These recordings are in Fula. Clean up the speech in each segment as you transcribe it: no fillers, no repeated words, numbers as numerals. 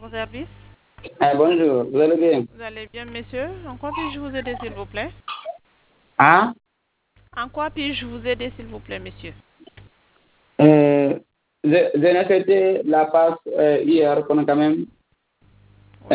Votre service? Bonjour, vous allez bien? Vous allez bien, monsieur? En quoi puis-je vous aider, s'il vous plaît? Ah, En quoi puis-je vous aider, s'il vous plaît, monsieur? j'ai accepté la passe hier, quand même, Oui.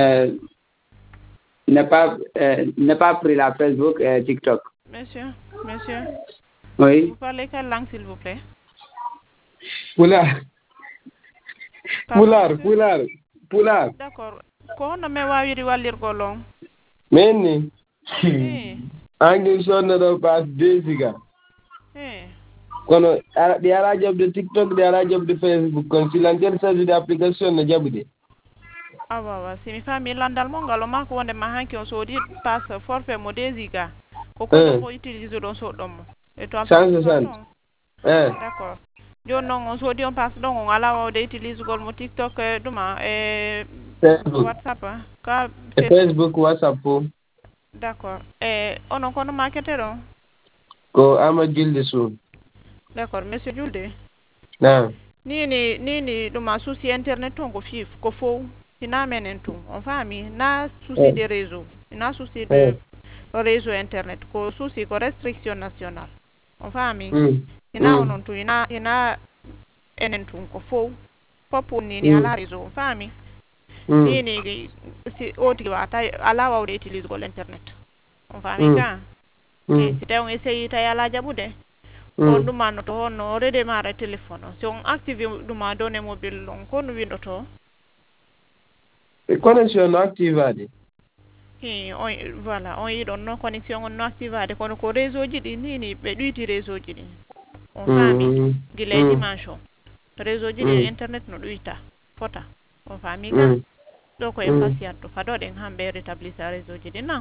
n'est pas pris la Facebook et TikTok. Monsieur, vous Oui, parlez quelle langue, s'il vous plaît? Poulard, Pardon, monsieur? Poulard. D'accord. Ko hono me wawiri wallirgol on? Meni Eh, angi sonnoɗo pass 2 giga eh. kono ɗi ala jaɓde TikTok ɗi ala jaɓde Facebook kono silantel sajude application no jaɓude. Awa, si mi fami landal mo ngal o ma ko wonde ma hanki on soodi passe forfait mo 2 giga. Ko koɗo mo utilise ɗon soɗɗon mo? Étoile 160 ton? D'accord. Joni noon on soodi on passe ɗon on ala wawde utilise gol mo TikTok ɗuma Facebook WhatsApp ka e Facebook. Facebook WhatsApp fof. D'accord. Onon kono makete ɗon? Ko Ama Julde Sow. D'accord, monsieur Julde. Na Nini ɗuma souci internet ton ko fof hina menen tun on faami na souci de réseau na souci de réseau internet ko souci ko restriction nationale on faami hina onon tun hina enen tun ko fof fof nini ala réseau on faami nini si oti wata ala wawde utilise gol internet on faami ka si tawi on essayi tawi ala jaɓude on ɗumanno to honno redemare téléphone o si on active ɗuma donné mobile on ko no windoto connexion no activade on voilà on yiɗon no connexion on no activade kono ko réseau ji ɗi nini ɓe ɗuyti réseau ji ɗi on faami guila e dimanche o réseau ji ɗi internet no ɗuyta fota on faami ka ɗo koye patient to kadoɗen hamɓe rétablissa réseau ji ɗi nan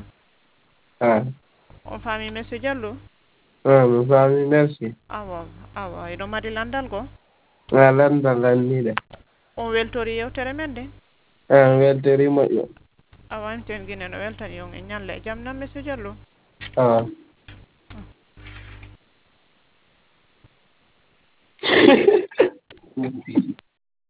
on faami monsieur Diallo mi faami merci. awa eɗo mari landal go landal lanniɗe on weltori yewtere men de weltori moƴƴo awa miten guine no weltani on e ñalla e jaam nan monsieur Diallo